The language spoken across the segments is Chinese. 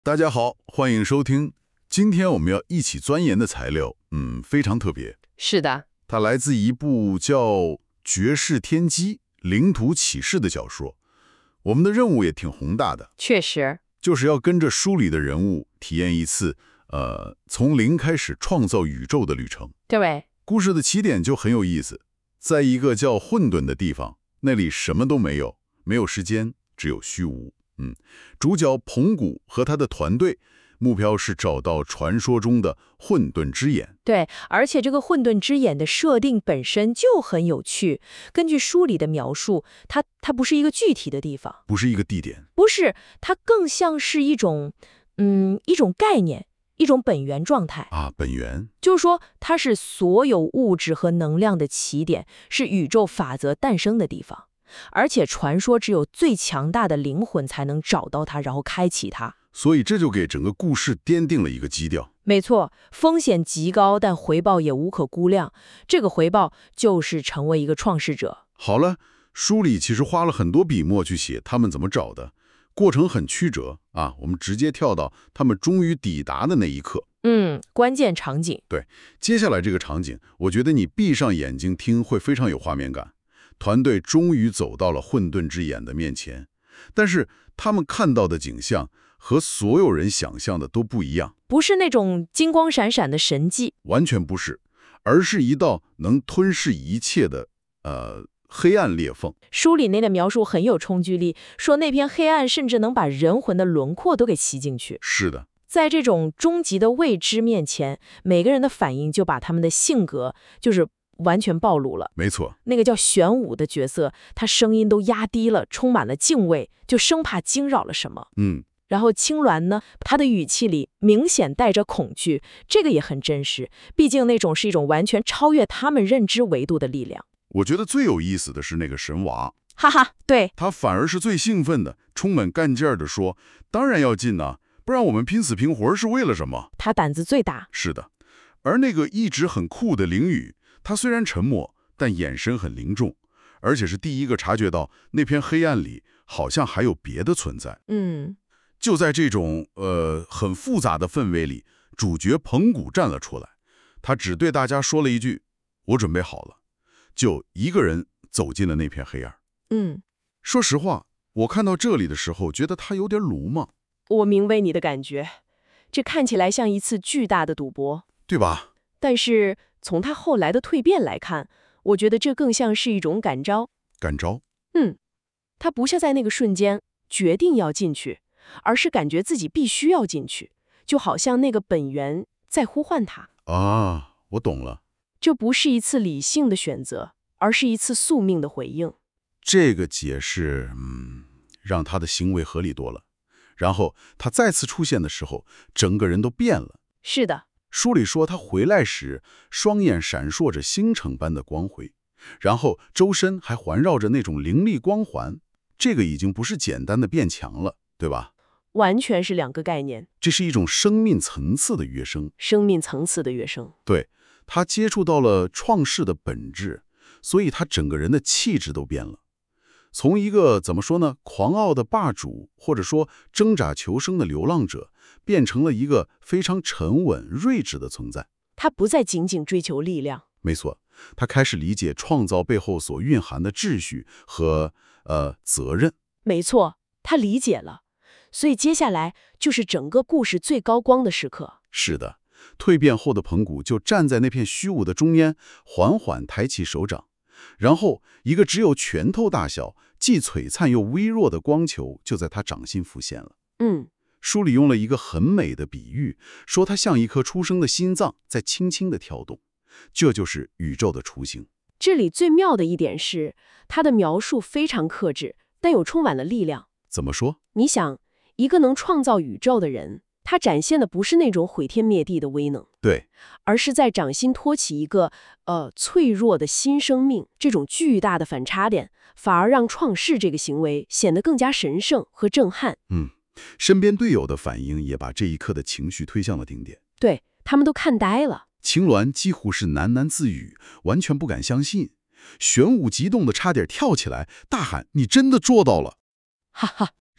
大家好，欢迎收听。今天我们要一起钻研的材料，非常特别。 是的， 它来自一部叫《绝世天机：领土启示》的小说。我们的任务也挺宏大的， 确实， 就是要跟着书里的人物体验一次，从零开始创造宇宙的旅程。 对， 故事的起点就很有意思，在一个叫混沌的地方，那里什么都没有，没有时间，只有虚无。主角彭古和他的团队，目标是找到传说中的混沌之眼。 对，而且这个混沌之眼的设定本身就很有趣。根据书里的描述，它不是一个具体的地方， 不是一个地点， 不是，它更像是一种概念，一种本源状态啊，本源。 就是说，它是所有物质和能量的起点，是宇宙法则诞生的地方。而且传说只有最强大的灵魂才能找到它，然后开启它。 所以这就给整个故事奠定了一个基调。 没错，风险极高，但回报也无可估量。这个回报就是成为一个创世者。 好了，书里其实花了很多笔墨去写他们怎么找的，过程很曲折啊。我们直接跳到他们终于抵达的那一刻。 关键场景。 对，接下来这个场景，我觉得你闭上眼睛听会非常有画面感。团队终于走到了混沌之眼的面前，但是他们看到的景象和所有人想象的都不一样， 不是那种金光闪闪的神迹， 完全不是，而是一道能吞噬一切的黑暗裂缝。 书里那个描述很有冲击力，说那片黑暗甚至能把人魂的轮廓都给吸进去。 是的， 在这种终极的未知面前，每个人的反应就把他们的性格完全暴露了。 没错， 那个叫玄武的角色，他声音都压低了，充满了敬畏，就生怕惊扰了什么。然后青鸾呢，他的语气里明显带着恐惧，这个也很真实，毕竟那种是一种完全超越他们认知维度的力量。 我觉得最有意思的是那个神娃， 哈哈，对， 他反而是最兴奋的，充满干劲儿地说：“当然要进啊，不然我们拼死拼活是为了什么？” 他胆子最大。 是的，而那个一直很酷的灵宇，他虽然沉默，但眼神很凝重，而且是第一个察觉到那片黑暗里好像还有别的存在。就在这种很复杂的氛围里，主角彭古站了出来，他只对大家说了一句：“我准备好了。”就一个人走进了那片黑暗。说实话，我看到这里的时候，觉得他有点鲁莽。 我明白你的感觉，这看起来像一次巨大的赌博， 对吧？ 但是从他后来的蜕变来看，我觉得这更像是一种感召。 感召？ 他不像在那个瞬间决定要进去，而是感觉自己必须要进去，就好像那个本源在呼唤他。 啊，我懂了。 这不是一次理性的选择，而是一次宿命的回应。 这个解释，让他的行为合理多了。然后他再次出现的时候，整个人都变了。 是的。 书里说他回来时，双眼闪烁着星辰般的光辉，然后周身还环绕着那种灵力光环。这个已经不是简单的变强了，对吧？ 完全是两个概念。 这是一种生命层次的跃升。 生命层次的跃升。 对，他接触到了创世的本质，所以他整个人的气质都变了。从一个怎么说呢，狂傲的霸主，或者说挣扎求生的流浪者，变成了一个非常沉稳、睿智的存在。 他不再仅仅追求力量。 没错，他开始理解创造背后所蕴含的秩序和责任。 没错，他理解了。所以接下来就是整个故事最高光的时刻。 是的，蜕变后的彭古就站在那片虚无的中间，缓缓抬起手掌。然后，一个只有拳头大小、既璀璨又微弱的光球就在他掌心浮现了。书里用了一个很美的比喻，说它像一颗出生的心脏在轻轻地跳动，这就是宇宙的雏形。 这里最妙的一点是，他的描述非常克制，但又充满了力量。 怎么说？ 你想，一个能创造宇宙的人，他展现的不是那种毁天灭地的威能， 对， 而是在掌心托起一个脆弱的新生命。这种巨大的反差点，反而让创世这个行为显得更加神圣和震撼。 身边队友的反应也把这一刻的情绪推向了顶点。 对，他们都看呆了。 青鸾几乎是喃喃自语，完全不敢相信。玄武激动的差点跳起来，大喊：“你真的做到了！” 哈哈，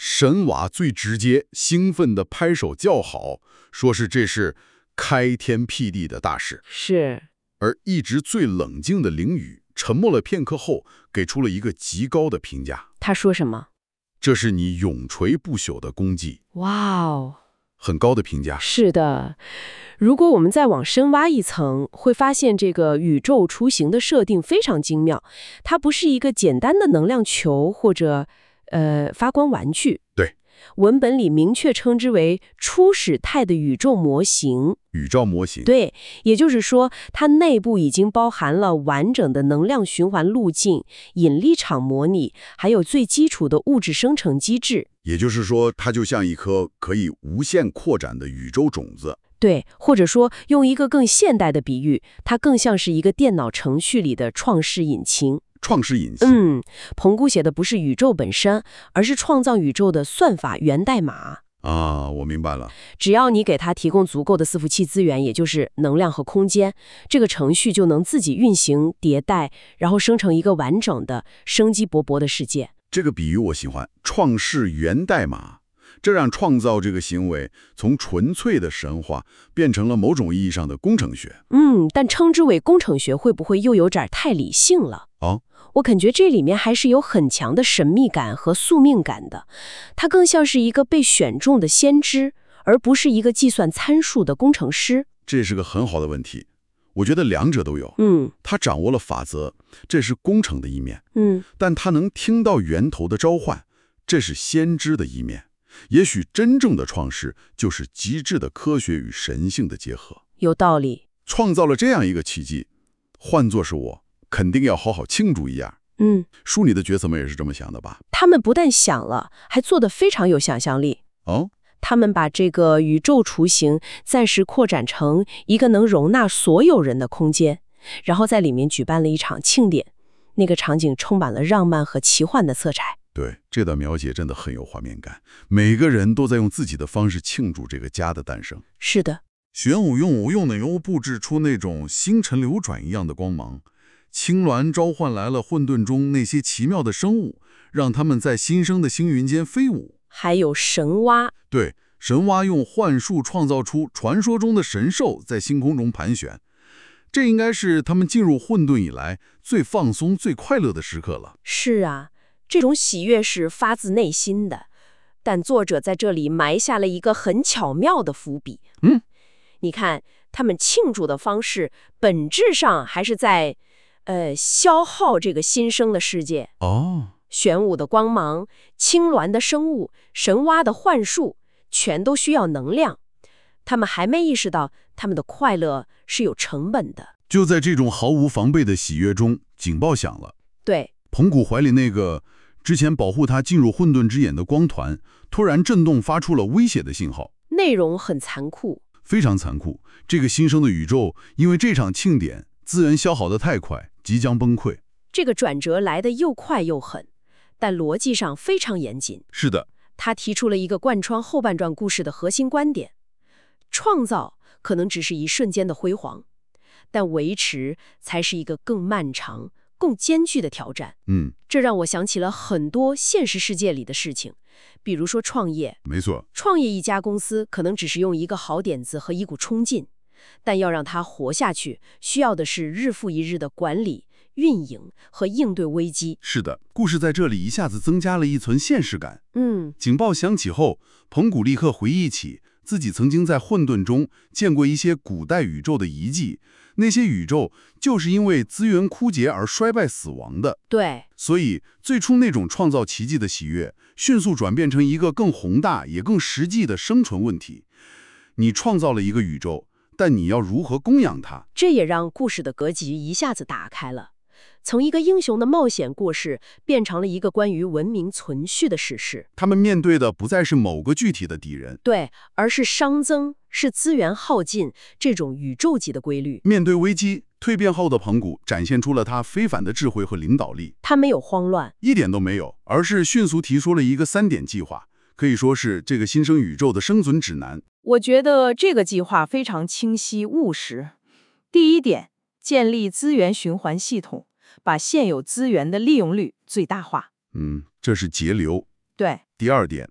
神娃最直接、兴奋地拍手叫好，说这是开天辟地的大事。 是。 而一直最冷静的凌宇沉默了片刻后，给出了一个极高的评价。 他说什么？ 这是你永垂不朽的功绩。 哇哦， 很高的评价。 是的，如果我们再往深挖一层，会发现这个宇宙雏形的设定非常精妙。它不是一个简单的能量球或者发光玩具。 对， 文本里明确称之为初始态的宇宙模型。 宇宙模型。 对，也就是说，它内部已经包含了完整的能量循环路径、引力场模拟，还有最基础的物质生成机制。 也就是说，它就像一颗可以无限扩展的宇宙种子。 对，或者说用一个更现代的比喻，它更像是一个电脑程序里的创世引擎。 创世引擎。 彭古写的不是宇宙本身，而是创造宇宙的算法源代码。 啊，我明白了。 只要你给它提供足够的伺服器资源，也就是能量和空间，这个程序就能自己运行、迭代，然后生成一个完整的、生机勃勃的世界。 这个比喻我喜欢，创世源代码，这让创造这个行为从纯粹的神话变成了某种意义上的工程学。 但称之为工程学会不会又有点太理性了？我感觉这里面还是有很强的神秘感和宿命感的，它更像是一个被选中的先知，而不是一个计算参数的工程师。 这是个很好的问题，我觉得两者都有。他掌握了法则，这是工程的一面。但他能听到源头的召唤，这是先知的一面。也许真正的创世就是极致的科学与神性的结合。 有道理。 创造了这样一个奇迹，换作是我，肯定要好好庆祝一下。书里的角色们也是这么想的吧？ 他们不但想了，还做得非常有想象力。他们把这个宇宙雏形暂时扩展成一个能容纳所有人的空间，然后在里面举办了一场庆典。那个场景充满了浪漫和奇幻的色彩。 对，这段描写真的很有画面感，每个人都在用自己的方式庆祝这个家的诞生。 是的。 玄武用无用的人物布置出那种星辰流转一样的光芒，青鸾召唤来了混沌中那些奇妙的生物，让他们在新生的星云间飞舞。 还有神蛙。 对，神蛙用幻术创造出传说中的神兽在星空中盘旋，这应该是他们进入混沌以来最放松、最快乐的时刻了。 是啊，这种喜悦是发自内心的，但作者在这里埋下了一个很巧妙的伏笔。你看，他们庆祝的方式本质上还是在消耗这个新生的世界。玄武的光芒、青鸾的生物、神蛙的幻术，全都需要能量。他们还没意识到他们的快乐是有成本的。 就在这种毫无防备的喜悦中，警报响了。 对， 彭古怀里那个之前保护他进入混沌之眼的光团，突然震动，发出了威胁的信号。 内容很残酷。 非常残酷。这个新生的宇宙，因为这场庆典，资源消耗得太快，即将崩溃。 这个转折来得又快又狠，但逻辑上非常严谨。 是的， 他提出了一个贯穿后半段故事的核心观点：创造可能只是一瞬间的辉煌，但维持才是一个更漫长、更艰巨的挑战。这让我想起了很多现实世界里的事情，比如说创业。 没错， 创业一家公司可能只是用一个好点子和一股冲劲，但要让它活下去，需要的是日复一日的管理、运营和应对危机。 是的，故事在这里一下子增加了一层现实感。警报响起后，彭古立刻回忆起自己曾经在混沌中见过一些古代宇宙的遗迹，那些宇宙就是因为资源枯竭而衰败死亡的。 对， 所以最初那种创造奇迹的喜悦，迅速转变成一个更宏大也更实际的生存问题。你创造了一个宇宙，但你要如何供养它？ 这也让故事的格局一下子打开了，从一个英雄的冒险故事变成了一个关于文明存续的史诗。 他们面对的不再是某个具体的敌人， 对，而是熵增，是资源耗尽这种宇宙级的规律。 面对危机，蜕变后的彭古展现出了他非凡的智慧和领导力。 他没有慌乱， 一点都没有，而是迅速提出了一个3点计划，可以说是这个新生宇宙的生存指南。 我觉得这个计划非常清晰务实。第一点，建立资源循环系统，把现有资源的利用率最大化。 这是节流。 对。 第二点，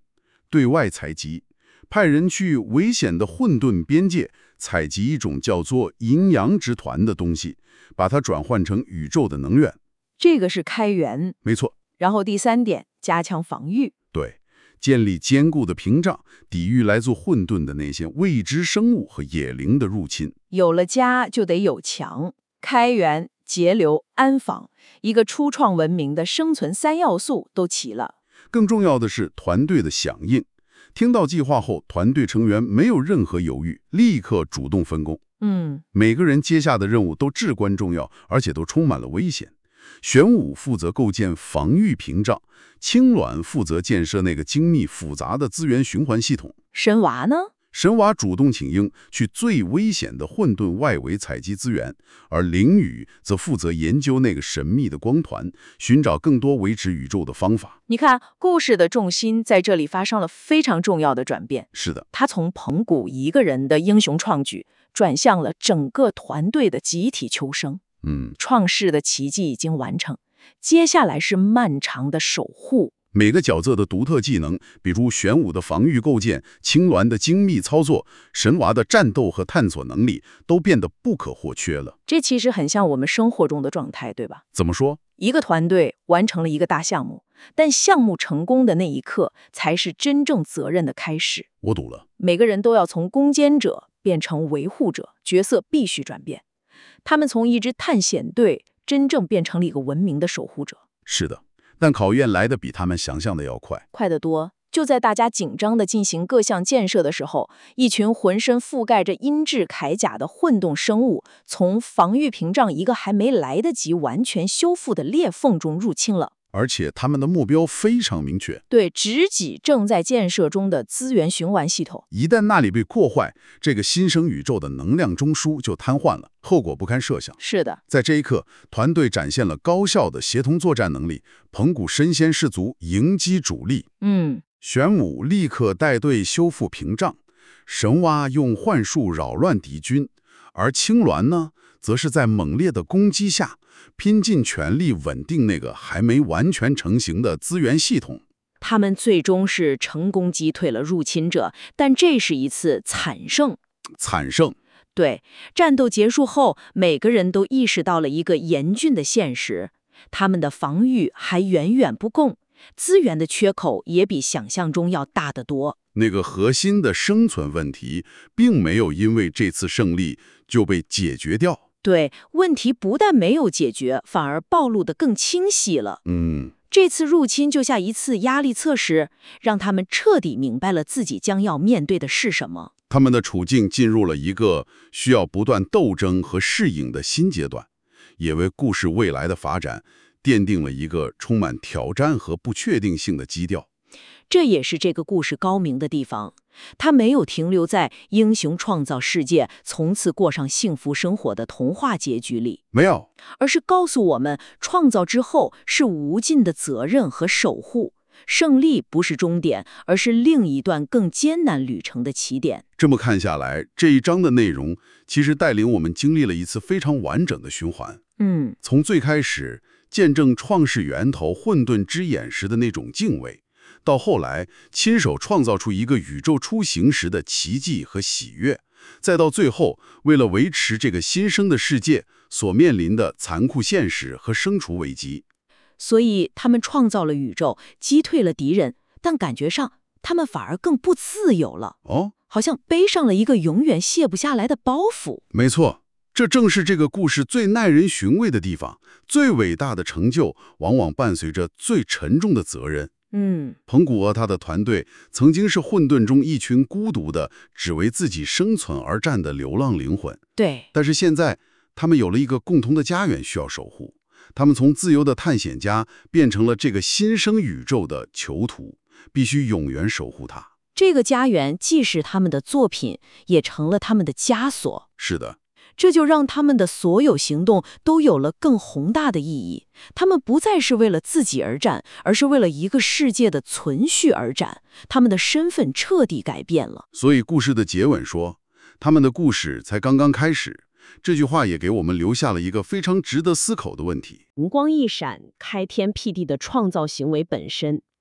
对外采集，派人去危险的混沌边界采集一种叫做阴阳之团的东西，把它转换成宇宙的能源。 这个是开源。 没错。 然后第3点，加强防御。 对，建立坚固的屏障，抵御来自混沌的那些未知生物和野灵的入侵。 有了家，就得有墙。开源、节流、安防，一个初创文明的生存3要素都齐了。 更重要的是团队的响应。听到计划后，团队成员没有任何犹豫，立刻主动分工。每个人接下的任务都至关重要，而且都充满了危险。玄武负责构建防御屏障，青鸾负责建设那个精密复杂的资源循环系统。 神娃呢？ 神娃主动请缨，去最危险的混沌外围采集资源，而灵宇则负责研究那个神秘的光团，寻找更多维持宇宙的方法。 你看，故事的重心在这里发生了非常重要的转变。 是的， 他从彭古一个人的英雄创举，转向了整个团队的集体求生。创世的奇迹已经完成，接下来是漫长的守护。 每个角色的独特技能，比如玄武的防御构建、青鸾的精密操作、神娃的战斗和探索能力，都变得不可或缺了。 这其实很像我们生活中的状态，对吧？ 怎么说？ 一个团队完成了一个大项目，但项目成功的那一刻，才是真正责任的开始。 我懂了。 每个人都要从攻坚者变成维护者，角色必须转变。他们从一支探险队真正变成了一个文明的守护者。 是的，但考验来的比他们想象的要快， 快得多。就在大家紧张地进行各项建设的时候，一群浑身覆盖着阴质铠甲的混动生物，从防御屏障一个还没来得及完全修复的裂缝中入侵了。 而且他们的目标非常明确， 对，直击正在建设中的资源循环系统。 一旦那里被破坏，这个新生宇宙的能量中枢就瘫痪了，后果不堪设想。 是的， 在这一刻，团队展现了高效的协同作战能力，彭古身先士卒，迎击主力。玄武立刻带队修复屏障，神蛙用幻术扰乱敌军，而青鸾呢，则是在猛烈的攻击下，拼尽全力稳定那个还没完全成型的资源系统。 他们最终是成功击退了入侵者，但这是一次惨胜。 惨胜。 对，战斗结束后，每个人都意识到了一个严峻的现实：他们的防御还远远不够，资源的缺口也比想象中要大得多。 那个核心的生存问题，并没有因为这次胜利就被解决掉。 对，问题不但没有解决，反而暴露得更清晰了。这次入侵就像一次压力测试，让他们彻底明白了自己将要面对的是什么。 他们的处境进入了一个需要不断斗争和适应的新阶段，也为故事未来的发展奠定了一个充满挑战和不确定性的基调。 这也是这个故事高明的地方，它没有停留在英雄创造世界，从此过上幸福生活的童话结局里， 没有， 而是告诉我们，创造之后是无尽的责任和守护，胜利不是终点，而是另一段更艰难旅程的起点。 这么看下来，这一章的内容其实带领我们经历了一次非常完整的循环。从最开始见证创世源头混沌之眼时的那种敬畏，到后来亲手创造出一个宇宙雏形时的奇迹和喜悦，再到最后为了维持这个新生的世界所面临的残酷现实和生存危机。 所以他们创造了宇宙，击退了敌人，但感觉上他们反而更不自由了。好像背上了一个永远卸不下来的包袱。 没错，这正是这个故事最耐人寻味的地方。最伟大的成就往往伴随着最沉重的责任。彭古和他的团队曾经是混沌中一群孤独的只为自己生存而战的流浪灵魂。 对， 但是现在他们有了一个共同的家园需要守护，他们从自由的探险家变成了这个新生宇宙的囚徒，必须永远守护它。 这个家园既是他们的作品，也成了他们的枷锁。 是的， 这就让他们的所有行动都有了更宏大的意义。他们不再是为了自己而战，而是为了一个世界的存续而战。他们的身份彻底改变了。 所以故事的结尾说，他们的故事才刚刚开始。这句话也给我们留下了一个非常值得思考的问题。 灵光一闪，开天辟地的创造行为本身，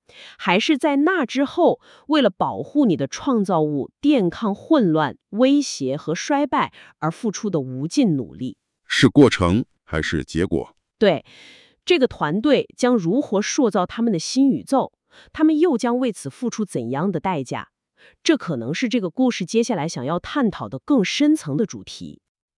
还是在那之后，为了保护你的创造物，电抗混乱、威胁和衰败而付出的无尽努力？ 是过程还是结果？ 对，这个团队将如何塑造他们的新宇宙？他们又将为此付出怎样的代价？这可能是这个故事接下来想要探讨的更深层的主题。